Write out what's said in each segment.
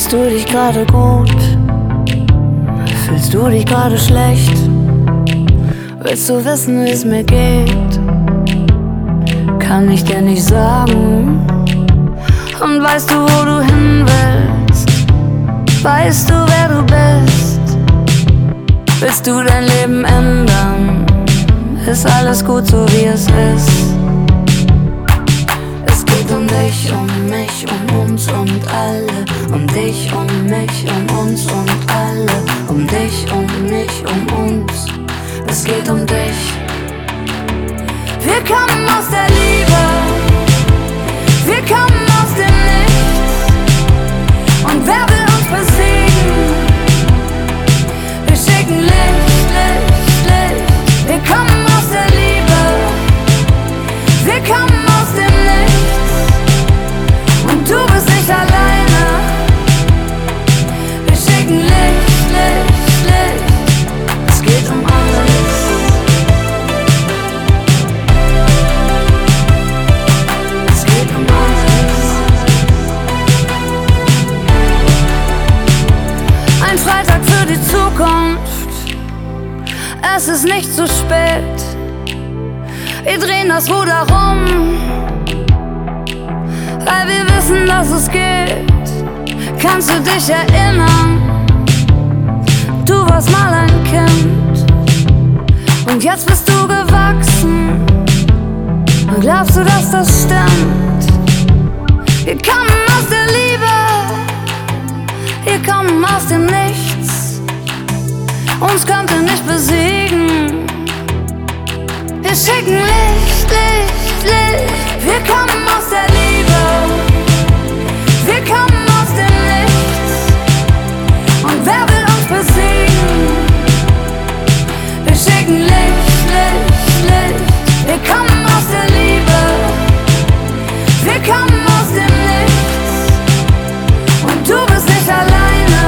Fühlst du dich gerade gut? Fühlst du dich gerade schlecht? Willst du wissen, wie es mir geht? Kann ich dir nicht sagen. Und weißt du, wo du hin willst? Weißt du, wer du bist? Willst du dein Leben ändern? Ist alles gut, so wie es ist? Es geht um dich, um mich, um uns und alle. Um dich, um mich, um uns und alle. Um dich, um mich, um uns. Es geht um dich. Wir kommen aus der Liebe. Wir kommen aus dem Nichts. Und wer will uns besiegen? Wir schicken Licht, Licht, Licht. Wir kommen aus der Liebe. Wir kommen aus dem Nichts. Und du bist nicht alleine. Wir schicken Licht, Licht, Licht. Es geht um alles. Es geht um alles. Ein Freitag für die Zukunft. Es ist nicht zu spät. Wir drehen das Ruder rum, weil wir wissen, dass es geht. Kannst du dich erinnern? Du warst mal ein Kind und jetzt bist du gewachsen. Und glaubst du, dass das stimmt? Wir kommen aus der Liebe. Wir kommen aus dem Nichts. Uns könnt ihr nicht besiegen. Wir schicken Licht, Licht, Licht. Wir kommen aus der Liebe. Wir kommen aus dem Nichts. Und wer will uns besiegen? Wir schicken Licht, Licht, Licht. Wir kommen aus der Liebe. Wir kommen aus dem Nichts. Und du bist nicht alleine.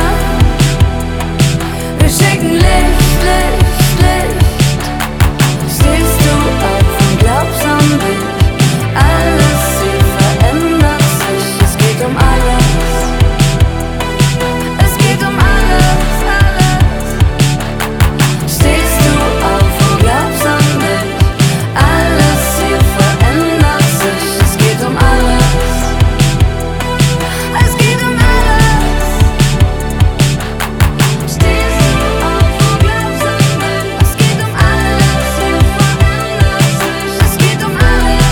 Wir schicken Licht, Licht, Licht. Stehst du auf und glaubst an mich? Alles hier verändert sich. Es geht um alles. Es geht um alles, alles. Stehst du auf und glaubst an mich? Alles hier verändert sich. Es geht um alles. Es geht um alles. Stehst du auf und glaubst an mich? Es geht um alles. Hier verändert sich. Es geht um alles.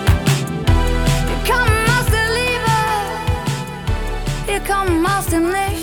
Wir kommen aus der Liebe. Wir kommen aus dem Nichts.